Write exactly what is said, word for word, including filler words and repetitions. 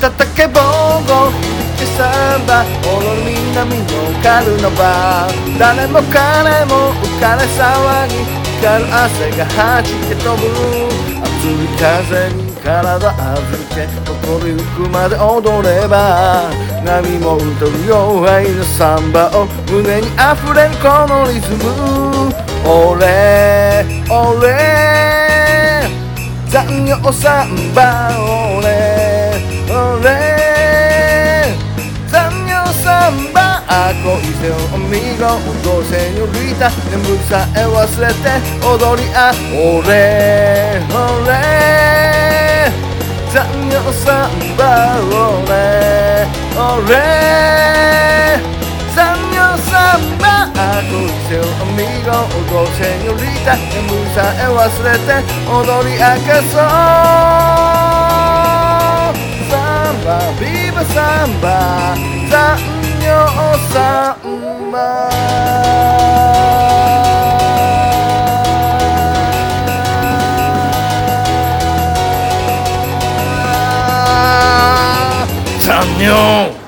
叩けボンゴサンバ踊る南のカルナバ誰も彼も浮かれ騒ぎ光る汗が弾け飛ぶ熱い風に体預け心ゆくまで踊れば波も歌うよ愛のサンバを胸に溢れるこのリズム俺俺残業サンバ俺俺サンバ恋せよ見事セニョリータ眠さえ忘れて踊りあ俺俺残業サンバ俺俺残業サンバ恋せよ見事セニョリータ眠さえ忘れて踊り明かそうサンバビバサンバ残業サンバ残業